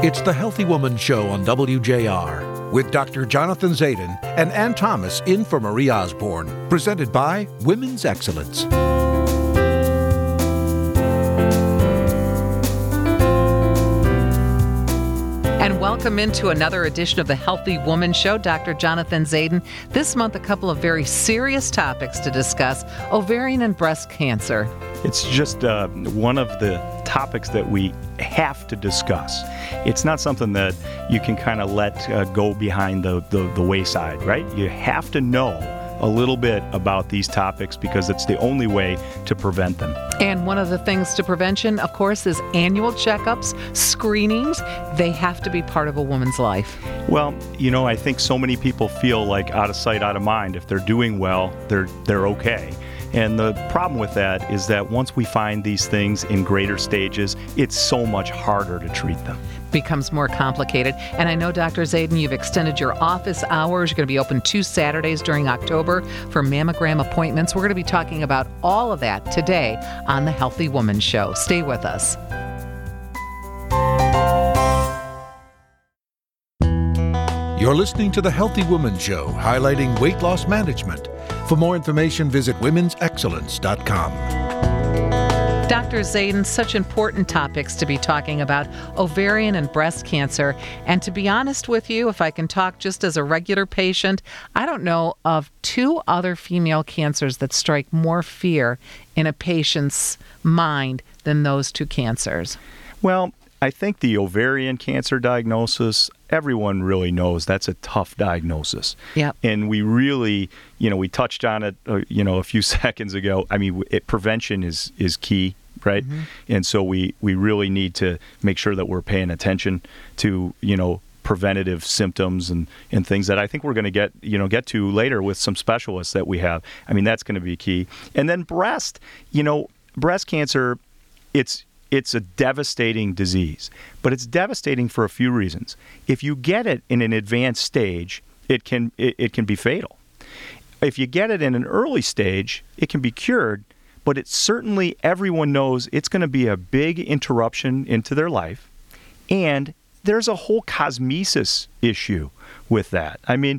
It's the Healthy Woman Show on WJR with Dr. Jonathan Zaidan and Ann Thomas in for Marie Osborne, presented by Women's Excellence. And welcome into another edition of the Healthy Woman Show. Dr. Jonathan Zaidan. This month, a couple of very serious topics to discuss: ovarian and breast cancer. It's just one of the topics that we have to discuss. It's not something that you can kind of let go behind the wayside, right? You have to know a little bit about these topics because it's the only way to prevent them. And one of the things to prevention, of course, is annual checkups, screenings. They have to be part of a woman's life. Well, I think so many people feel like out of sight, out of mind. If they're doing well, they're okay. And the problem with that is that once we find these things in greater stages, it's so much harder to treat them. Becomes more complicated. And I know, Dr. Zaidan, you've extended your office hours. You're going to be open 2 Saturdays during October for mammogram appointments. We're going to be talking about all of that today on the Healthy Woman Show. Stay with us. You're listening to the Healthy Woman Show, highlighting weight loss management. For more information, visit womensexcellence.com. Dr. Zaidan, such important topics to be talking about: ovarian and breast cancer. And to be honest with you, if I can talk just as a regular patient, I don't know of 2 other female cancers that strike more fear in a patient's mind than those 2 cancers. Well, I think the ovarian cancer diagnosis, everyone really knows that's a tough diagnosis. Yep. And we really, we touched on it, a few seconds ago. I mean, prevention is key, right? Mm-hmm. And so we really need to make sure that we're paying attention to, preventative symptoms and things that I think we're going to get to later with some specialists that we have. I mean, that's going to be key. And then breast cancer, it's a devastating disease, but it's devastating for a few reasons. If you get it in an advanced stage, it can be fatal. If you get it in an early stage, it can be cured, but it's certainly, everyone knows it's going to be a big interruption into their life, and there's a whole cosmesis issue with that. I mean,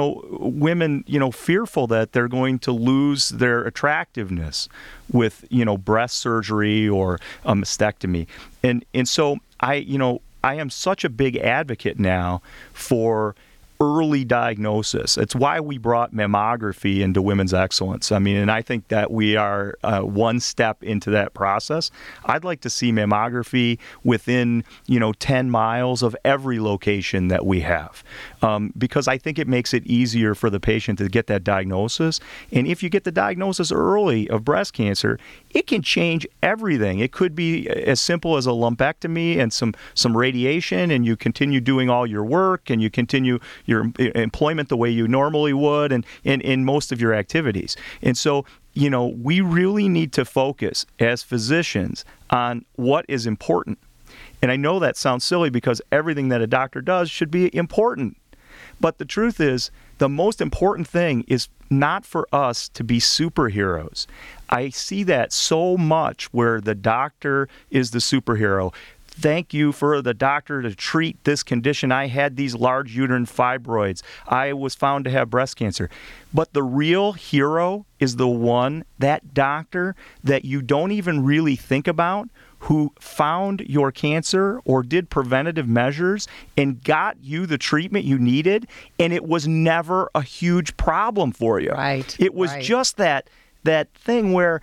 women, fearful that they're going to lose their attractiveness with, breast surgery or a mastectomy. And so I am such a big advocate now for early diagnosis. It's why we brought mammography into Women's Excellence. I mean, and I think that we are one step into that process. I'd like to see mammography within, 10 miles of every location that we have, because I think it makes it easier for the patient to get that diagnosis. And if you get the diagnosis early of breast cancer, it can change everything. It could be as simple as a lumpectomy and some radiation, and you continue doing all your work, and you continue your employment the way you normally would, and in most of your activities. And so, we really need to focus as physicians on what is important. And I know that sounds silly because everything that a doctor does should be important. But the truth is, the most important thing is not for us to be superheroes. I see that so much where the doctor is the superhero. Thank you for the doctor to treat this condition. I had these large uterine fibroids. I was found to have breast cancer. But the real hero is that doctor that you don't even really think about, who found your cancer or did preventative measures and got you the treatment you needed, and it was never a huge problem for you. Right. It was just that thing where,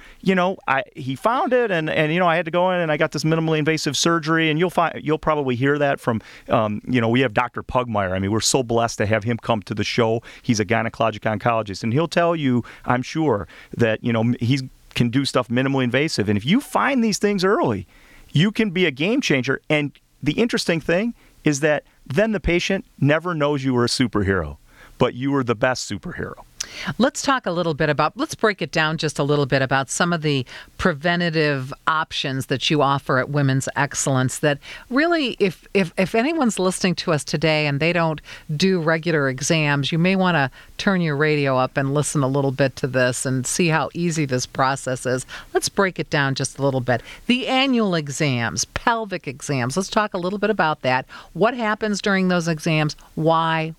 he found it and I had to go in and I got this minimally invasive surgery, and you'll probably hear that from, we have Dr. Pugmire. I mean, we're so blessed to have him come to the show. He's a gynecologic oncologist, and he'll tell you, I'm sure, that, he can do stuff minimally invasive. And if you find these things early, you can be a game changer. And the interesting thing is that then the patient never knows you were a superhero, but you were the best superhero. Let's talk a little bit about, let's break it down just a little bit about some of the preventative options that you offer at Women's Excellence that really, if anyone's listening to us today and they don't do regular exams, you may want to turn your radio up and listen a little bit to this and see how easy this process is. Let's break it down just a little bit. The annual exams, pelvic exams, let's talk a little bit about that. What happens during those exams? Why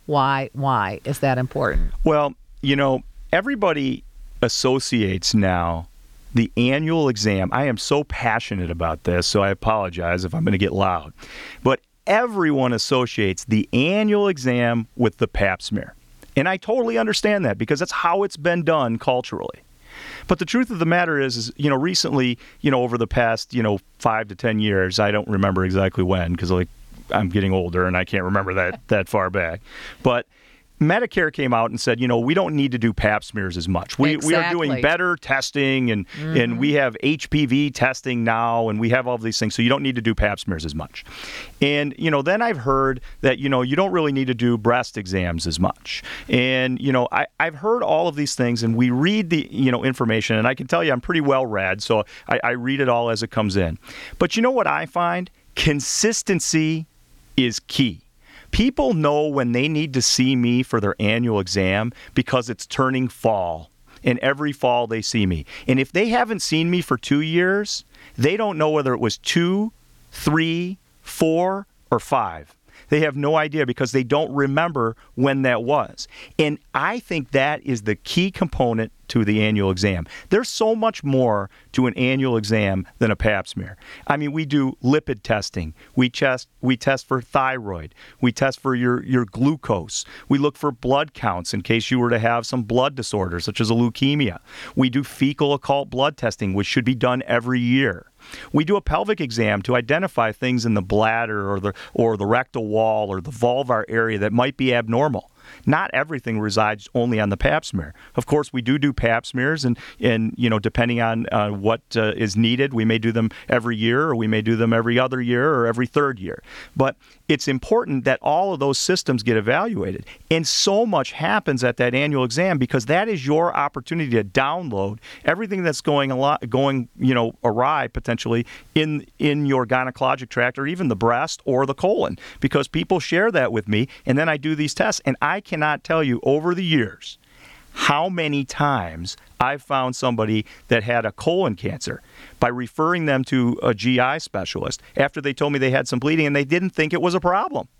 is that important? Well, everybody associates now the annual exam. I am so passionate about this, so I apologize if I'm going to get loud. But everyone associates the annual exam with the pap smear. And I totally understand that because that's how it's been done culturally. But the truth of the matter is recently, over the past, 5 to 10 years, I don't remember exactly when because I'm getting older and I can't remember that far back. But Medicare came out and said, we don't need to do pap smears as much. We are doing better testing and we have HPV testing now and we have all of these things. So you don't need to do pap smears as much. And, then I've heard that, you don't really need to do breast exams as much. And, I've heard all of these things and we read the, information and I can tell you I'm pretty well read. So I read it all as it comes in. But you know what I find? Consistency is key. People know when they need to see me for their annual exam because it's turning fall, and every fall they see me. And if they haven't seen me for 2 years, they don't know whether it was 2, 3, 4, or 5. They have no idea because they don't remember when that was. And I think that is the key component to the annual exam. There's so much more to an annual exam than a pap smear. I mean, we do lipid testing. We test for thyroid. We test for your glucose. We look for blood counts in case you were to have some blood disorders, such as a leukemia. We do fecal occult blood testing, which should be done every year. We do a pelvic exam to identify things in the bladder or the rectal wall or the vulvar area that might be abnormal. Not everything resides only on the pap smear. Of course, we do pap smears, and depending on what is needed, we may do them every year, or we may do them every other year, or every third year. But it's important that all of those systems get evaluated. And so much happens at that annual exam because that is your opportunity to download everything that's going awry potentially in your gynecologic tract or even the breast or the colon, because people share that with me, and then I do these tests, and I cannot tell you over the years how many times I've found somebody that had a colon cancer by referring them to a GI specialist after they told me they had some bleeding and they didn't think it was a problem.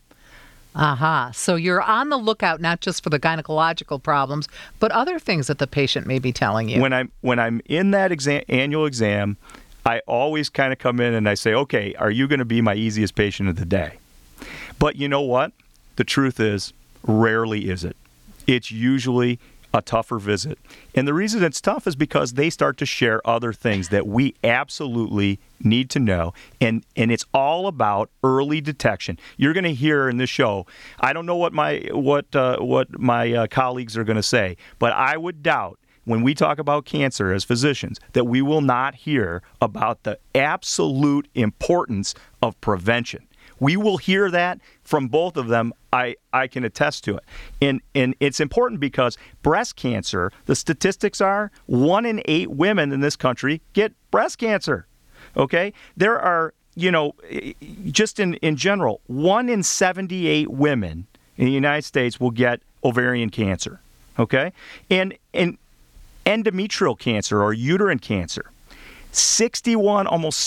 So you're on the lookout not just for the gynecological problems, but other things that the patient may be telling you. When I'm in that annual exam, I always kind of come in and I say, okay, are you going to be my easiest patient of the day? But you know what? The truth is, rarely is it. It's usually a tougher visit. And the reason it's tough is because they start to share other things that we absolutely need to know. And it's all about early detection. You're going to hear in this show, I don't know what my colleagues are going to say, but I would doubt when we talk about cancer as physicians that we will not hear about the absolute importance of prevention. We will hear that from both of them. I can attest to it. And it's important because breast cancer, the statistics are 1 in 8 women in this country get breast cancer. Okay? There are, just in general, 1 in 78 women in the United States will get ovarian cancer. Okay? And endometrial cancer or uterine cancer, almost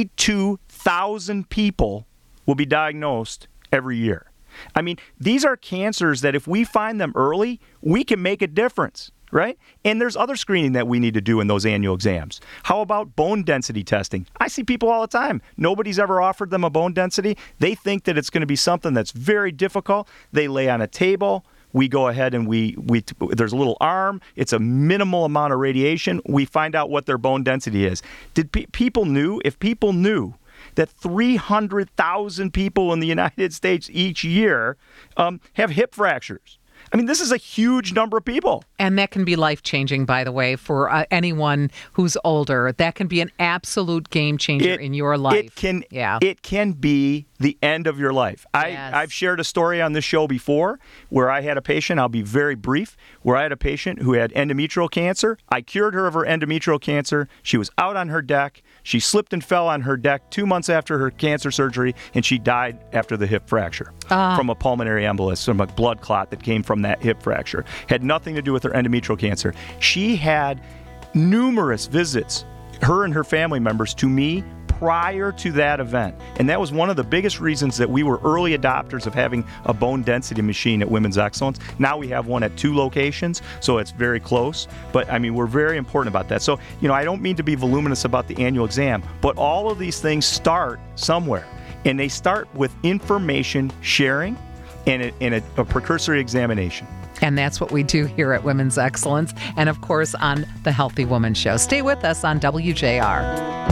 62,000 people will be diagnosed every year. I mean, these are cancers that if we find them early, we can make a difference, right? And there's other screening that we need to do in those annual exams. How about bone density testing? I see people all the time. Nobody's ever offered them a bone density. They think that it's going to be something that's very difficult. They lay on a table. We go ahead and there's a little arm. It's a minimal amount of radiation. We find out what their bone density is. If people knew that 300,000 people in the United States each year have hip fractures. I mean, this is a huge number of people. And that can be life-changing, by the way, for anyone who's older. That can be an absolute game changer in your life. It can be the end of your life. Yes. I've shared a story on this show before where I had a patient, I'll be very brief, where I had a patient who had endometrial cancer. I cured her of her endometrial cancer. She was out on her deck. She slipped and fell on her deck 2 months after her cancer surgery, and she died after the hip fracture from a pulmonary embolus, from a blood clot that came from that hip fracture. Had nothing to do with her endometrial cancer. She had numerous visits, her and her family members, to me prior to that event. And that was one of the biggest reasons that we were early adopters of having a bone density machine at Women's Excellence. Now we have one at 2 locations, so it's very close. But, I mean, we're very important about that. So, I don't mean to be voluminous about the annual exam, but all of these things start somewhere. And they start with information sharing and a precursory examination. And that's what we do here at Women's Excellence and, of course, on the Healthy Woman Show. Stay with us on WJR.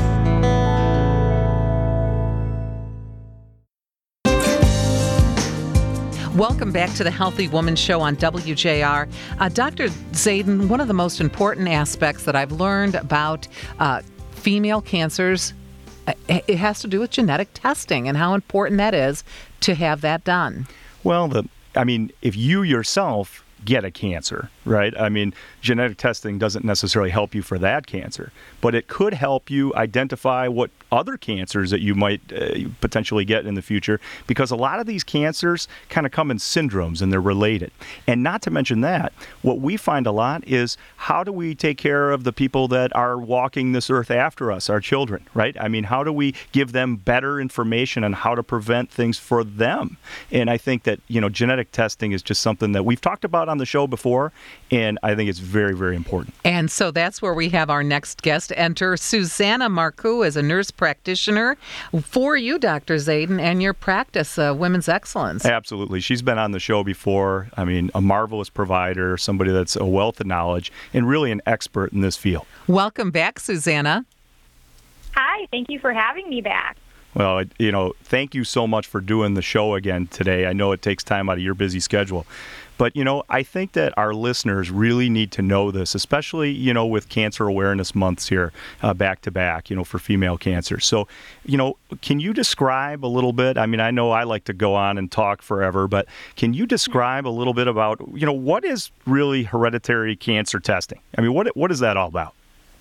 Welcome back to the Healthy Woman Show on WJR. Dr. Zayden, one of the most important aspects that I've learned about female cancers, it has to do with genetic testing and how important that is to have that done. Well, if you yourself get a cancer, right? I mean, genetic testing doesn't necessarily help you for that cancer, but it could help you identify what other cancers that you might potentially get in the future, because a lot of these cancers kind of come in syndromes and they're related. And not to mention that, what we find a lot is how do we take care of the people that are walking this earth after us, our children, right? I mean, how do we give them better information on how to prevent things for them? And I think that, genetic testing is just something that we've talked about on the show before, and I think it's very, very important. And so that's where we have our next guest enter. Susanna Marcoux is a nurse practitioner for you, Dr. Zayden, and your practice, Women's Excellence. Absolutely. She's been on the show before. I mean, a marvelous provider, somebody that's a wealth of knowledge, and really an expert in this field. Welcome back, Susanna. Hi, thank you for having me back. Well, thank you so much for doing the show again today. I know it takes time out of your busy schedule. But, I think that our listeners really need to know this, especially, with Cancer Awareness Months here back to back, for female cancer. So, can you describe a little bit? I mean, I know I like to go on and talk forever, but can you describe a little bit about, what is really hereditary cancer testing? I mean, what is that all about?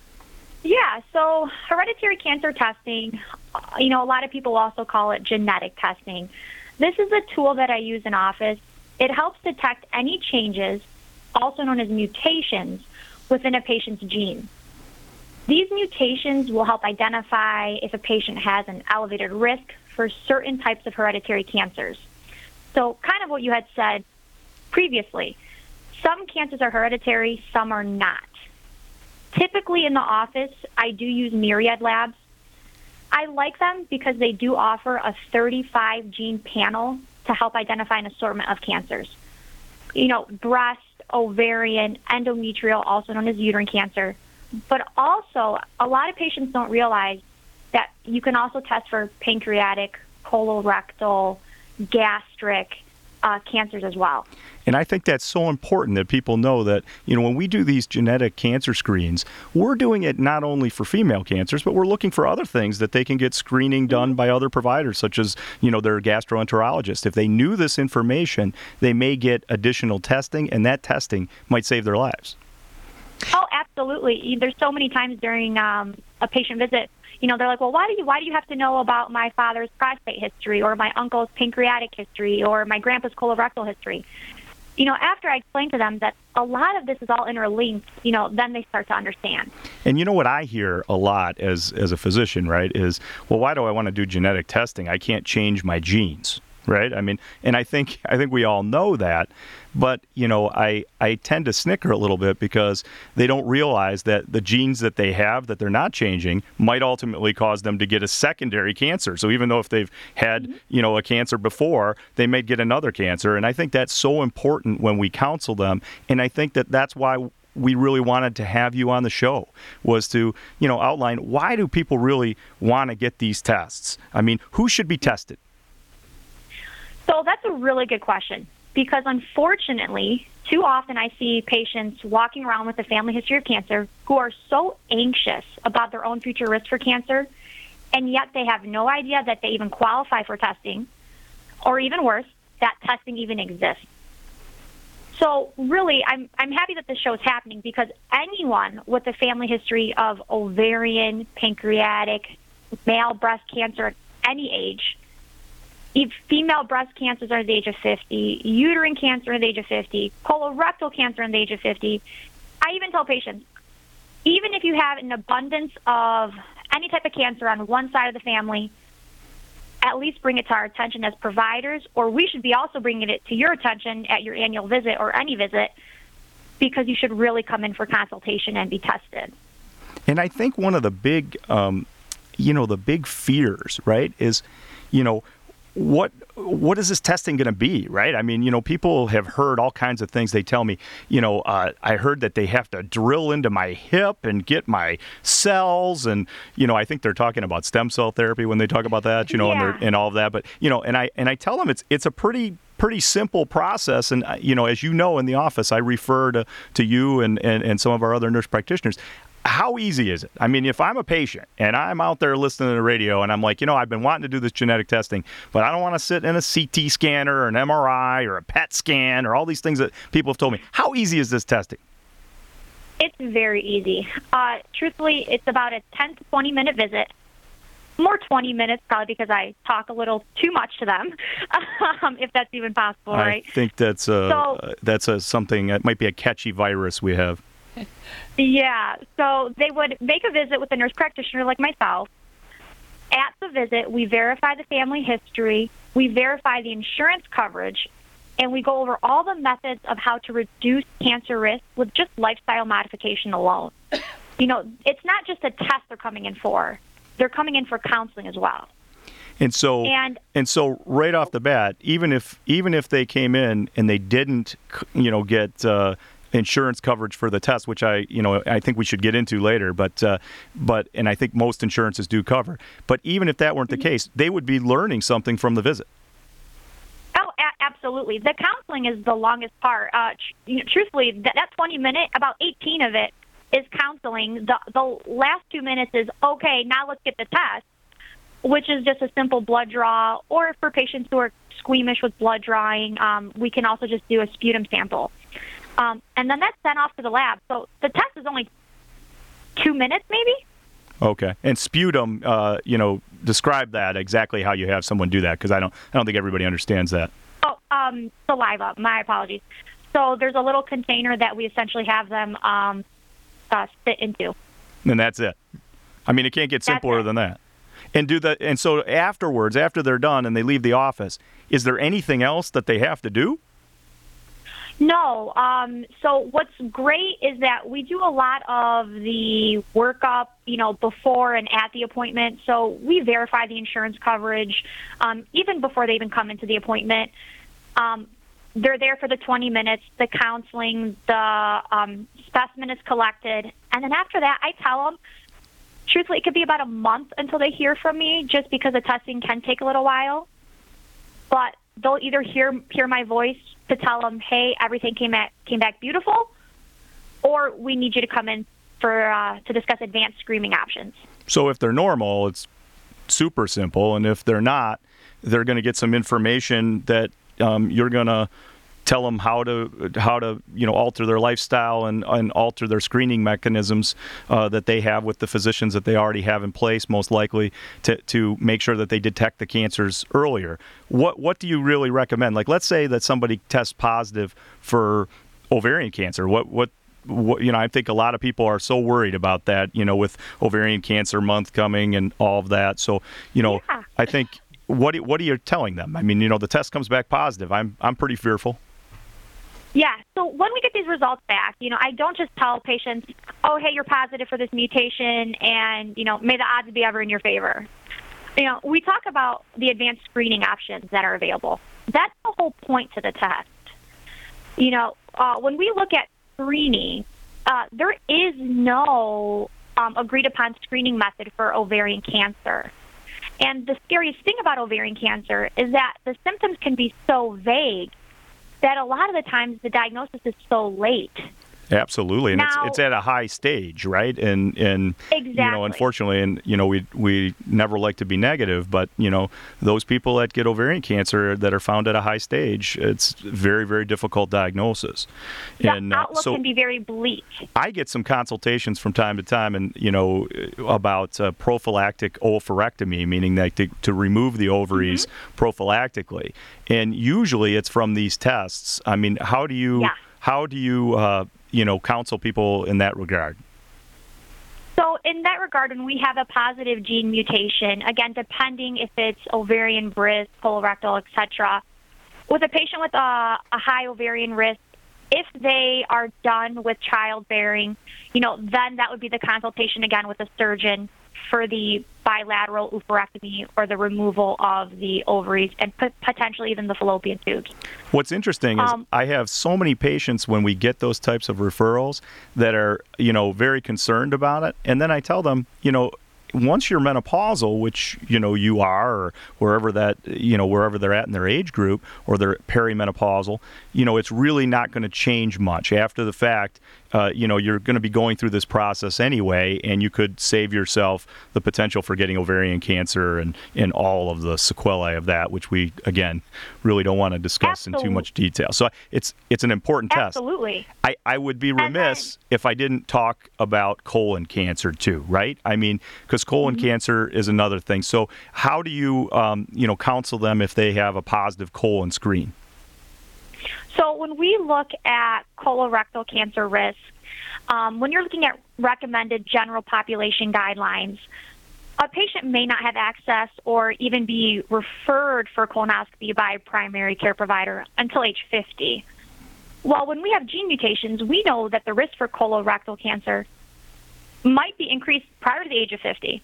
Yeah, so hereditary cancer testing, a lot of people also call it genetic testing. This is a tool that I use in office. It helps detect any changes, also known as mutations, within a patient's gene. These mutations will help identify if a patient has an elevated risk for certain types of hereditary cancers. So kind of what you had said previously, some cancers are hereditary, some are not. Typically in the office, I do use Myriad Labs. I like them because they do offer a 35 gene panel to help identify an assortment of cancers. Breast, ovarian, endometrial, also known as uterine cancer. But also, a lot of patients don't realize that you can also test for pancreatic, colorectal, gastric cancers as well. And I think that's so important that people know that, when we do these genetic cancer screens, we're doing it not only for female cancers, but we're looking for other things that they can get screening done by other providers, such as, their gastroenterologist. If they knew this information, they may get additional testing, and that testing might save their lives. Oh, absolutely. There's so many times during a patient visit, they're like, well, why do you have to know about my father's prostate history or my uncle's pancreatic history or my grandpa's colorectal history? After I explain to them that a lot of this is all interlinked, then they start to understand. And what I hear a lot as a physician, right, is, well, why do I want to do genetic testing? I can't change my genes. Right? I mean, and I think we all know that, but, I tend to snicker a little bit because they don't realize that the genes that they have that they're not changing might ultimately cause them to get a secondary cancer. So even though if they've had, a cancer before, they may get another cancer. And I think that's so important when we counsel them. And I think that that's why we really wanted to have you on the show, was to, outline why do people really want to get these tests? I mean, who should be tested? So that's a really good question, because unfortunately, too often I see patients walking around with a family history of cancer who are so anxious about their own future risk for cancer, and yet they have no idea that they even qualify for testing, or even worse, that testing even exists. So really, I'm happy that this show is happening, because anyone with a family history of ovarian, pancreatic, male breast cancer at any age, female breast cancers under the age of 50, uterine cancer under the age of 50, colorectal cancer under the age of 50. I even tell patients, even if you have an abundance of any type of cancer on one side of the family, at least bring it to our attention as providers, or we should be also bringing it to your attention at your annual visit or any visit, because you should really come in for consultation and be tested. And I think one of the big, the big fears, right, is, what is this testing going to be, right? I mean, people have heard all kinds of things. They tell me, I heard that they have to drill into my hip and get my cells, and I think they're talking about stem cell therapy when they talk about that, and all of that. But and I tell them it's a pretty simple process, and as you know, in the office, I refer to you and some of our other nurse practitioners. How easy is it? I mean, if I'm a patient and I'm out there listening to the radio and I'm like, I've been wanting to do this genetic testing, but I don't want to sit in a CT scanner or an MRI or a PET scan or all these things that people have told me. How easy is this testing? It's very easy. Truthfully, it's about a 10 to 20-minute visit. More 20 minutes, probably, because I talk a little too much to them, if that's even possible, right? I think that's something that might be a catchy virus we have. Yeah, so they would make a visit with a nurse practitioner like myself. At the visit, we verify the family history, we verify the insurance coverage, and we go over all the methods of how to reduce cancer risk with just lifestyle modification alone. It's not just a test they're coming in for. They're coming in for counseling as well. And so right off the bat, even if they came in and they didn't, get insurance coverage for the test, which I think we should get into later, but I think most insurances do cover. But even if that weren't the case, they would be learning something from the visit. Oh, absolutely. The counseling is the longest part. Truthfully, that 20-minute, about 18 of it is counseling. The last 2 minutes is, okay, now let's get the test, which is just a simple blood draw, or for patients who are squeamish with blood drawing, we can also just do a sputum sample. And then that's sent off to the lab. So the test is only 2 minutes, maybe. Okay. And sputum, describe that exactly how you have someone do that, because I don't think everybody understands that. Oh, saliva. My apologies. So there's a little container that we essentially have them sit into. And that's it. I mean, it can't get simpler than that. And so afterwards, after they're done and they leave the office, is there anything else that they have to do? No. So what's great is that we do a lot of the workup, before and at the appointment. So we verify the insurance coverage even before they even come into the appointment. They're there for the 20 minutes, the counseling, the specimen is collected. And then after that, I tell them, truthfully, it could be about a month until they hear from me, just because the testing can take a little while. But they'll either hear my voice to tell them, hey, everything came back beautiful, or we need you to come in to discuss advanced screening options. So if they're normal, it's super simple, and if they're not, they're going to get some information that you're going to tell them how to alter their lifestyle and alter their screening mechanisms that they have with the physicians that they already have in place, most likely, to make sure that they detect the cancers earlier. What do you really recommend? Like, let's say that somebody tests positive for ovarian cancer. What I think a lot of people are so worried about that, with ovarian cancer month coming and all of that. So, yeah. I think what are you telling them? I mean, the test comes back positive. I'm pretty fearful. Yeah, so when we get these results back, I don't just tell patients, oh, hey, you're positive for this mutation, and, may the odds be ever in your favor. We talk about the advanced screening options that are available. That's the whole point to the test. When we look at screening, there is no agreed-upon screening method for ovarian cancer. And the scariest thing about ovarian cancer is that the symptoms can be so vague that a lot of the times the diagnosis is so late. Absolutely, and Now, it's at a high stage, right? And exactly. you know, unfortunately, and you know, we never like to be negative, but you know, those people that get ovarian cancer that are found at a high stage, it's very, very difficult diagnosis. The And outlook so can be very bleak. I get some consultations from time to time, and you know, about prophylactic oophorectomy, meaning that to remove the ovaries prophylactically, and usually it's from these tests. I mean, how do you you know, counsel people in that regard? So in that regard, when we have a positive gene mutation, again, depending if it's ovarian, breast, colorectal, etc., with a patient with a high ovarian risk, if they are done with childbearing, you know, then that would be the consultation again with a surgeon for the bilateral oophorectomy or the removal of the ovaries and potentially even the fallopian tubes. What's interesting is I have so many patients when we get those types of referrals that are, you know, very concerned about it. And then I tell them, you know, once you're menopausal, which, you know, you are, or wherever that, you know, wherever they're at in their age group, or they're perimenopausal, you know, it's really not going to change much. After the fact, you know, you're going to be going through this process anyway, and you could save yourself the potential for getting ovarian cancer and all of the sequelae of that, which we, again, really don't want to discuss in too much detail. So it's an important test. Absolutely. I would be remiss if I didn't talk about colon cancer too, right? I mean, because colon cancer is another thing. So how do you, you know, counsel them if they have a positive colon screen? So when we look at colorectal cancer risk, when you're looking at recommended general population guidelines, a patient may not have access or even be referred for colonoscopy by a primary care provider until age 50. Well, when we have gene mutations, we know that the risk for colorectal cancer might be increased prior to the age of 50.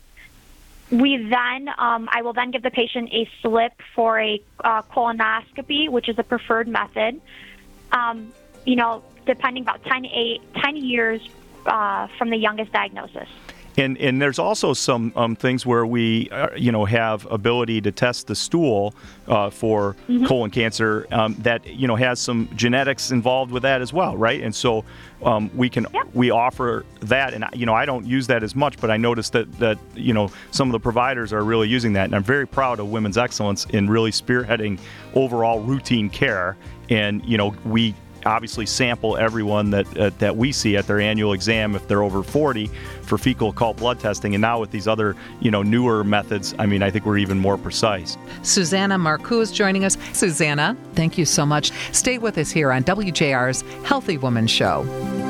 I will then give the patient a slip for a colonoscopy, which is a preferred method, you know, depending about 10 years from the youngest diagnosis. And there's also some things where we, you know, have ability to test the stool for colon cancer that, you know, has some genetics involved with that as well, right? And so we offer that, and you know, I don't use that as much, but I noticed that you know, some of the providers are really using that, and I'm very proud of Women's Excellence in really spearheading overall routine care. And you know, we obviously sample everyone that we see at their annual exam if they're over 40 for fecal occult blood testing, and now with these other, you know, newer methods, I mean, I think we're even more precise. Susanna Marcoux is joining us. Susanna, thank you so much. Stay with us here on WJR's Healthy Woman Show.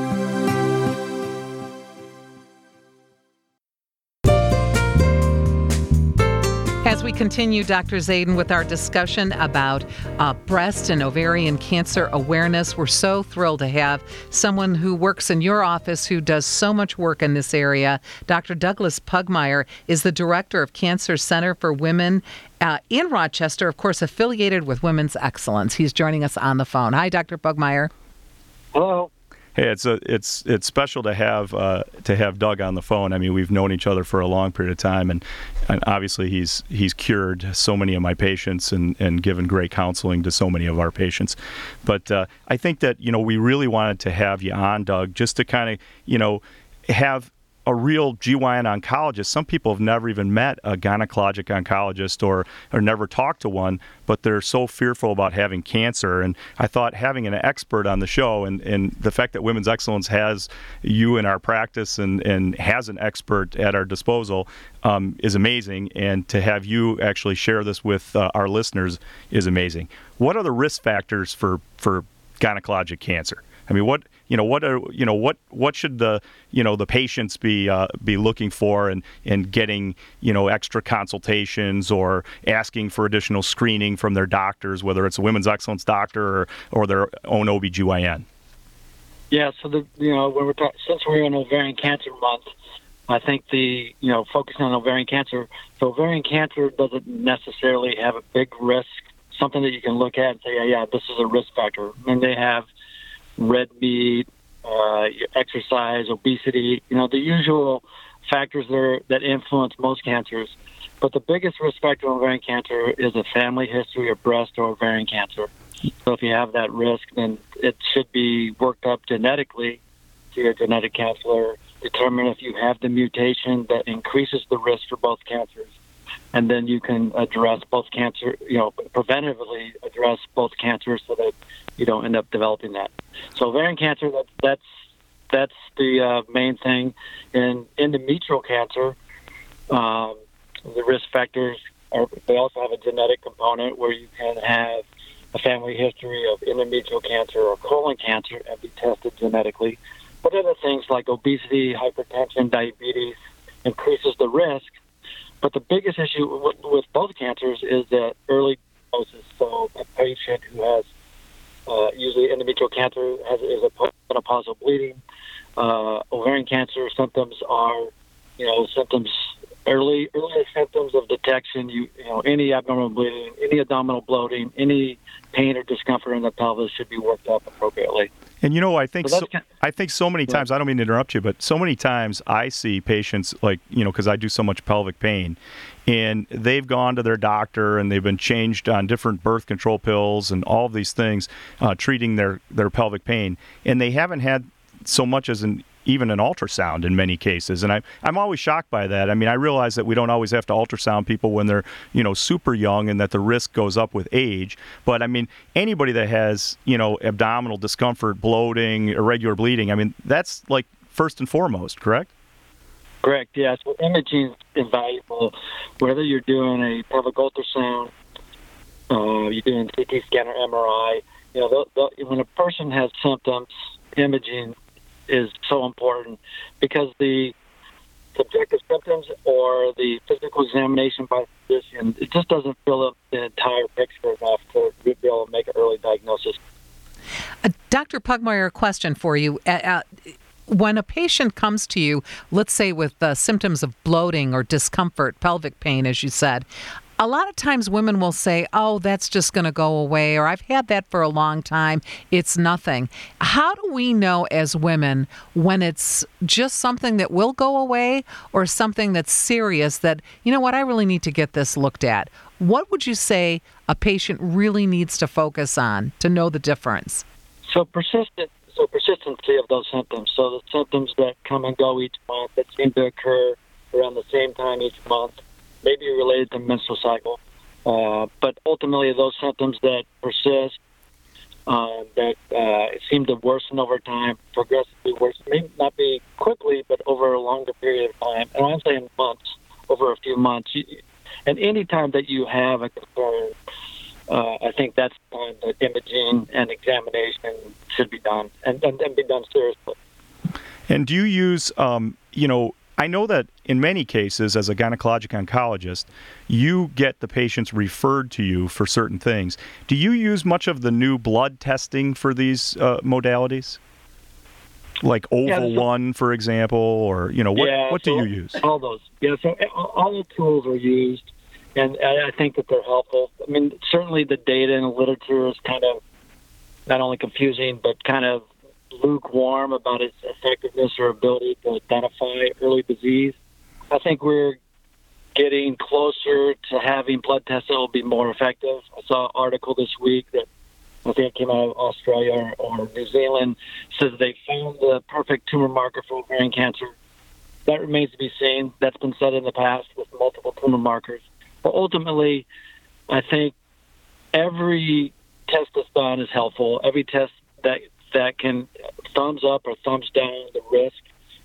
As we continue, Dr. Zaidan, with our discussion about breast and ovarian cancer awareness, we're so thrilled to have someone who works in your office who does so much work in this area. Dr. Douglas Pugmire is the director of Cancer Center for Women in Rochester, of course, affiliated with Women's Excellence. He's joining us on the phone. Hi, Dr. Pugmire. Hello. Hey, it's special to have Doug on the phone. I mean, we've known each other for a long period of time, and obviously he's cured so many of my patients and given great counseling to so many of our patients. But I think that, you know, we really wanted to have you on, Doug, just to kind of, you know, have a real GYN oncologist. Some people have never even met a gynecologic oncologist or never talked to one, but they're so fearful about having cancer. And I thought having an expert on the show and the fact that Women's Excellence has you in our practice and has an expert at our disposal is amazing. And to have you actually share this with our listeners is amazing. What are the risk factors for gynecologic cancer? I mean, what should the patients be looking for and getting, you know, extra consultations or asking for additional screening from their doctors, whether it's a Women's Excellence doctor or their own OB/GYN? Yeah, so when we're since we're in Ovarian Cancer Month, I think focusing on ovarian cancer. So ovarian cancer doesn't necessarily have a big risk, something that you can look at and say, yeah, this is a risk factor. And they have red meat, exercise, obesity, the usual factors that influence most cancers. But the biggest risk factor in ovarian cancer is a family history of breast or ovarian cancer. So if you have that risk, then it should be worked up genetically see a genetic counselor, determine if you have the mutation that increases the risk for both cancers, and then you can address both cancer, preventively address both cancers so that you don't end up developing that. So ovarian cancer, that's the main thing. In endometrial cancer, the risk factors they also have a genetic component where you can have a family history of endometrial cancer or colon cancer and be tested genetically. But other things like obesity, hypertension, diabetes increases the risk. But the biggest issue with both cancers is that early diagnosis. So a patient who has usually endometrial cancer is menopausal bleeding. Ovarian cancer symptoms are, earlier symptoms of detection. Any abdominal bleeding, any abdominal bloating, any pain or discomfort in the pelvis should be worked up appropriately. And I think so many times, I don't mean to interrupt you, but so many times I see patients because I do so much pelvic pain, and they've gone to their doctor and they've been changed on different birth control pills and all of these things, treating their pelvic pain, and they haven't had so much as even an ultrasound in many cases. And I'm always shocked by that. I mean, I realize that we don't always have to ultrasound people when they're, super young and that the risk goes up with age. But I mean, anybody that has, abdominal discomfort, bloating, irregular bleeding, I mean, that's like first and foremost, correct? Correct, yes. Well, imaging is invaluable. Whether you're doing a pelvic ultrasound, you're doing CT scan or MRI, when a person has symptoms, imaging is so important because the subjective symptoms or the physical examination by the physician, it just doesn't fill up the entire picture enough to be able to make an early diagnosis. Dr. Pugmire, a question for you. When a patient comes to you, let's say with symptoms of bloating or discomfort, pelvic pain, as you said, a lot of times women will say, oh, that's just going to go away, or I've had that for a long time, it's nothing. How do we know as women when it's just something that will go away or something that's serious that, I really need to get this looked at? What would you say a patient really needs to focus on to know the difference? So persistency of those symptoms. So the symptoms that come and go each month that seem to occur around the same time each month, maybe related to menstrual cycle, but ultimately those symptoms that persist, that seem to worsen over time, progressively worsen, may not be quickly, but over a longer period of time. And I'm saying months, over a few months. And any time that you have a concern, I think that's the time that imaging and examination should be done, and be done seriously. And do you use, I know that in many cases, as a gynecologic oncologist, you get the patients referred to you for certain things. Do you use much of the new blood testing for these modalities? Like OVAL-1, for example, or, what do you use? All those. Yeah, so all the tools are used, and I think that they're helpful. I mean, certainly the data and the literature is kind of not only confusing, but kind of lukewarm about its effectiveness or ability to identify early disease. I think we're getting closer to having blood tests that will be more effective. I saw an article this week that I think it came out of Australia or New Zealand, says they found the perfect tumor marker for ovarian cancer. That remains to be seen. That's been said in the past with multiple tumor markers. But ultimately, I think every test that's done is helpful. Every test that can thumbs up or thumbs down the risk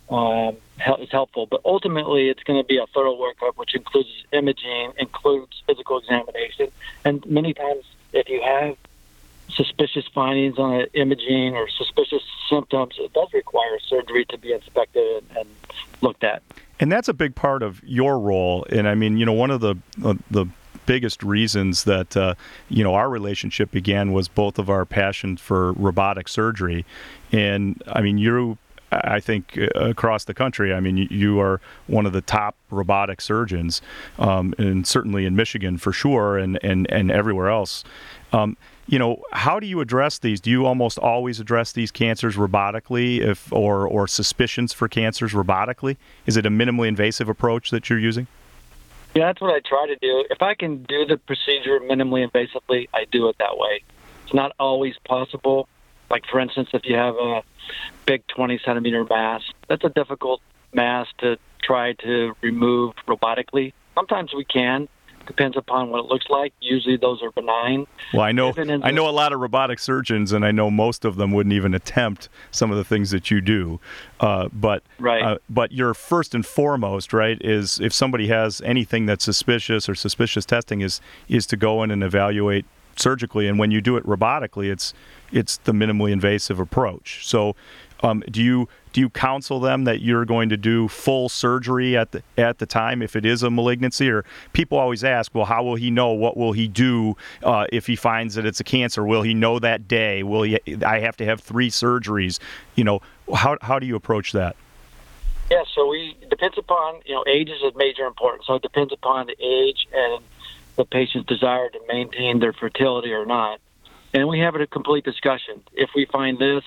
is helpful. But ultimately, it's going to be a thorough workup, which includes imaging, includes physical examination. And many times, if you have suspicious findings on imaging or suspicious symptoms, it does require surgery to be inspected and looked at. And that's a big part of your role. And I mean, one of the biggest reasons that our relationship began was both of our passion for robotic surgery. And I mean, I think across the country, I mean, you are one of the top robotic surgeons, and certainly in Michigan for sure, and everywhere else. How do you address these? Do you almost always address these cancers robotically, or suspicions for cancers robotically? Is it a minimally invasive approach that you're using? Yeah, that's what I try to do. If I can do the procedure minimally invasively, I do it that way. It's not always possible. Like, for instance, if you have a big 20-centimeter mass, that's a difficult mass to try to remove robotically. Sometimes we can. Depends upon what it looks like. Usually those are benign. Well, I know a lot of robotic surgeons, and I know most of them wouldn't even attempt some of the things that you do. But your first and foremost, right, is if somebody has anything that's suspicious or suspicious testing is to go in and evaluate surgically. And when you do it robotically, it's the minimally invasive approach. So do you counsel them that you're going to do full surgery at the time if it is a malignancy? Or people always ask, well, how will he know? What will he do if he finds that it's a cancer? Will he know that day? I have to have 3 surgeries? How do you approach that? Yeah, so depends upon, age is of major importance. So it depends upon the age and the patient's desire to maintain their fertility or not. And we have a complete discussion. If we find this,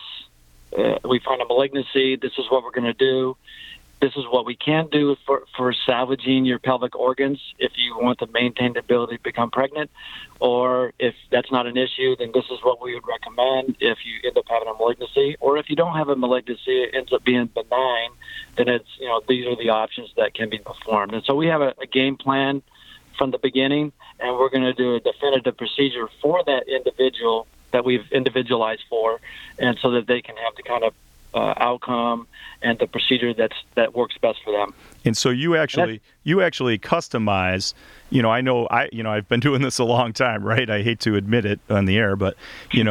we find a malignancy, this is what we're going to do. This is what we can do for salvaging your pelvic organs if you want to maintain the ability to become pregnant. Or if that's not an issue, then this is what we would recommend if you end up having a malignancy. Or if you don't have a malignancy, it ends up being benign, then it's, these are the options that can be performed. And so we have a game plan from the beginning, and we're going to do a definitive procedure for that individual that we've individualized for, and so that they can have the kind of outcome and the procedure that works best for them. And so you actually customize. I know I've been doing this a long time, right? I hate to admit it on the air, but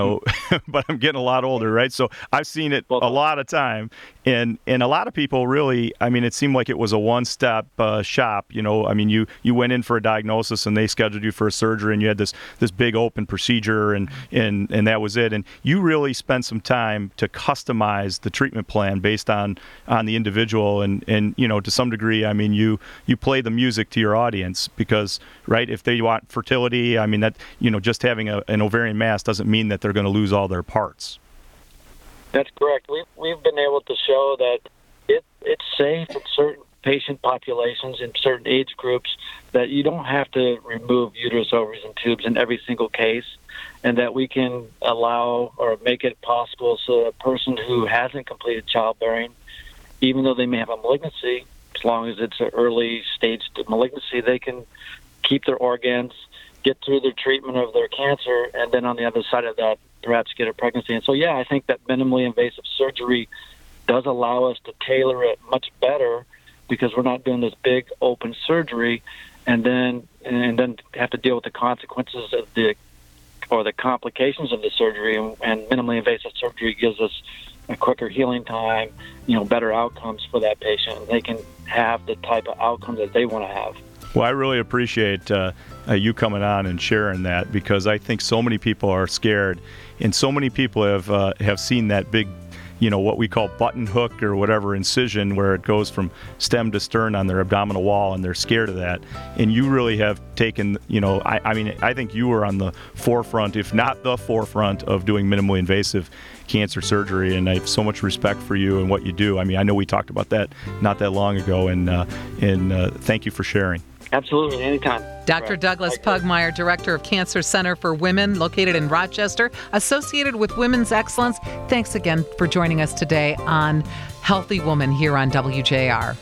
but I'm getting a lot older, right? So I've seen it a lot of time, and a lot of people really. It seemed like it was a one-step shop. You went in for a diagnosis and they scheduled you for a surgery, and you had this big open procedure, and that was it. And you really spent some time to customize the treatment plan based on the individual, and to some degree, you play the music to your audience because, right, if they want fertility, that just having an ovarian mass doesn't mean that they're going to lose all their parts. That's correct. We've been able to show that it's safe in certain patient populations in certain age groups that you don't have to remove uterus, ovaries, and tubes in every single case, and that we can allow or make it possible so a person who hasn't completed childbearing, even though they may have a malignancy, as long as it's an early stage malignancy, they can keep their organs, get through their treatment of their cancer, and then on the other side of that, perhaps get a pregnancy. And so, yeah, I think that minimally invasive surgery does allow us to tailor it much better because we're not doing this big open surgery and then have to deal with the consequences of the complications of the surgery. And minimally invasive surgery gives us a quicker healing time, better outcomes for that patient. And they can have the type of outcomes that they want to have. Well, I really appreciate you coming on and sharing that because I think so many people are scared, and so many people have seen that big, what we call button hook or whatever incision where it goes from stem to stern on their abdominal wall, and they're scared of that. And you really have taken, I think you were on the forefront, if not the forefront, of doing minimally invasive cancer surgery, and I have so much respect for you and what you do. I know we talked about that not that long ago, and thank you for sharing. Absolutely, anytime. Dr. Douglas Pugmire, Director of Cancer Center for Women, located in Rochester, associated with Women's Excellence. Thanks again for joining us today on Healthy Woman here on WJR.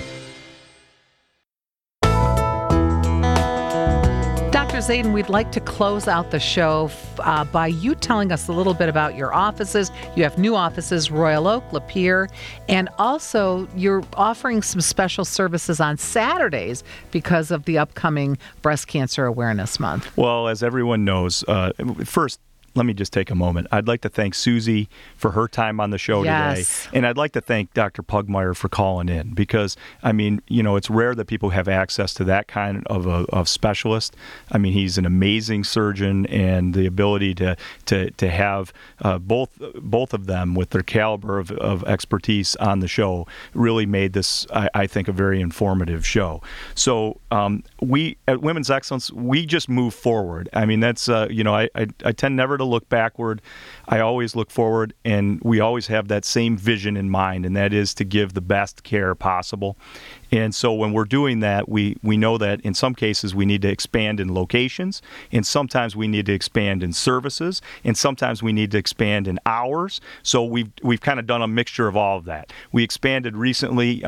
Dr. Zaidan, we'd like to close out the show by you telling us a little bit about your offices. You have new offices, Royal Oak, Lapeer, and also you're offering some special services on Saturdays because of the upcoming Breast Cancer Awareness Month. Well, as everyone knows, first, let me just take a moment. I'd like to thank Susie for her time on the show today. And I'd like to thank Dr. Pugmire for calling in because, it's rare that people have access to that kind of specialist. He's an amazing surgeon, and the ability to have both of them with their caliber of expertise on the show really made this, I think, a very informative show. So we, at Women's Excellence, we just move forward. That's, I tend never to look backward. I always look forward, and we always have that same vision in mind, and that is to give the best care possible. And so when we're doing that, we know that in some cases we need to expand in locations, and sometimes we need to expand in services, and sometimes we need to expand in hours. So we've kind of done a mixture of all of that. We expanded recently.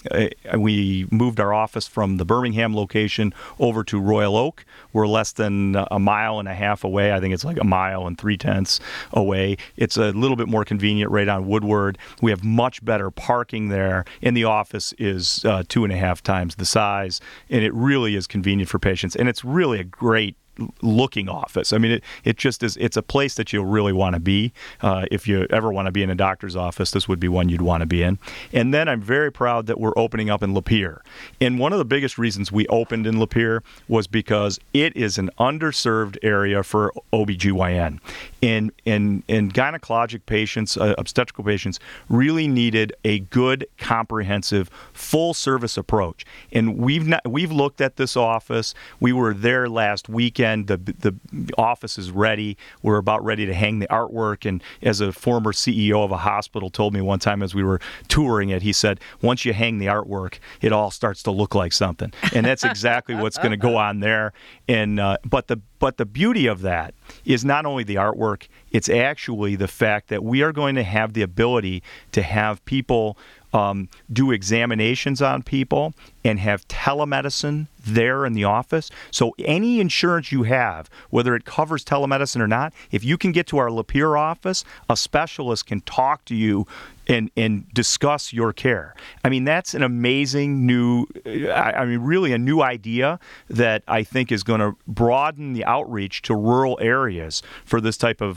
We moved our office from the Birmingham location over to Royal Oak. We're less than a mile and a half away. I think it's like a mile and 3/10 away. It's a little bit more convenient right on Woodward. We have much better parking there, and the office is 2.5 times the size, and it really is convenient for patients, and it's really a great looking office. I mean, it just is. It's a place that you'll really want to be. If you ever want to be in a doctor's office, this would be one you'd want to be in. And then I'm very proud that we're opening up in Lapeer. And one of the biggest reasons we opened in Lapeer was because it is an underserved area for OBGYN. And gynecologic patients, obstetrical patients, really needed a good, comprehensive, full-service approach. And we've looked at this office. We were there last weekend. The office is ready. We're about ready to hang the artwork. And as a former CEO of a hospital told me one time as we were touring it, he said, once you hang the artwork, it all starts to look like something. And that's exactly what's going to go on there. And but the beauty of that is not only the artwork, it's actually the fact that we are going to have the ability to have people do examinations on people and have telemedicine there in the office. So any insurance you have, whether it covers telemedicine or not, if you can get to our Lapeer office, a specialist can talk to you and discuss your care. I mean, that's an amazing really a new idea that I think is going to broaden the outreach to rural areas for this type of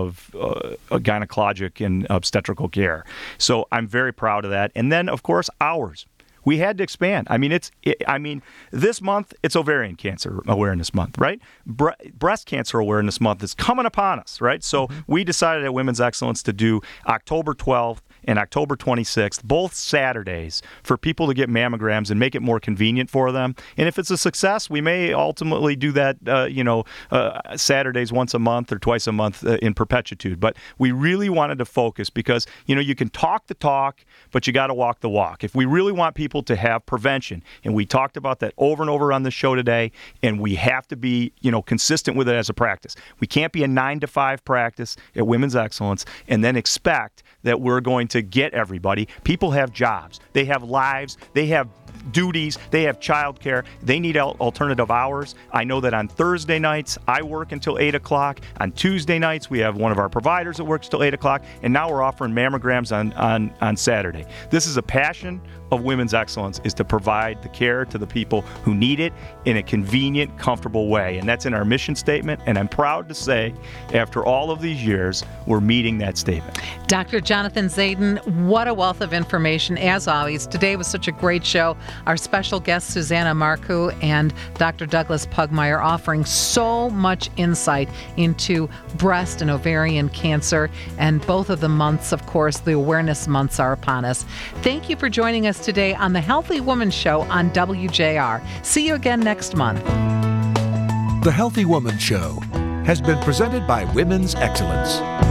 gynecologic and obstetrical care. So I'm very proud of that. And then, of course, hours. We had to expand. I mean, this month, it's Ovarian Cancer Awareness Month, right? Breast Cancer Awareness Month is coming upon us, right? So we decided at Women's Excellence to do October 12th and October 26th, both Saturdays, for people to get mammograms and make it more convenient for them. And if it's a success, we may ultimately do that, Saturdays once a month or twice a month in perpetuity. But we really wanted to focus because, you can talk the talk, but you got to walk the walk. If we really want people to have prevention, and we talked about that over and over on the show today, and we have to be, consistent with it as a practice. We can't be a 9-to-5 practice at Women's Excellence and then expect that we're going to get everybody. People have jobs. They have lives. They have duties. They have childcare. They need alternative hours. I know that on Thursday nights, I work until 8 o'clock. On Tuesday nights, we have one of our providers that works till 8 o'clock. And now we're offering mammograms on Saturday. This is a passion of Women's Excellence, is to provide the care to the people who need it in a convenient, comfortable way. And that's in our mission statement. And I'm proud to say, after all of these years, we're meeting that statement. Dr. Jonathan Zayden, what a wealth of information, as always. Today was such a great show. Our special guests, Susanna Marcoux and Dr. Douglas Pugmire, offering so much insight into breast and ovarian cancer. And both of the months, of course, the awareness months are upon us. Thank you for joining us today on the Healthy Woman Show on WJR. See you again next month. The Healthy Woman Show has been presented by Women's Excellence.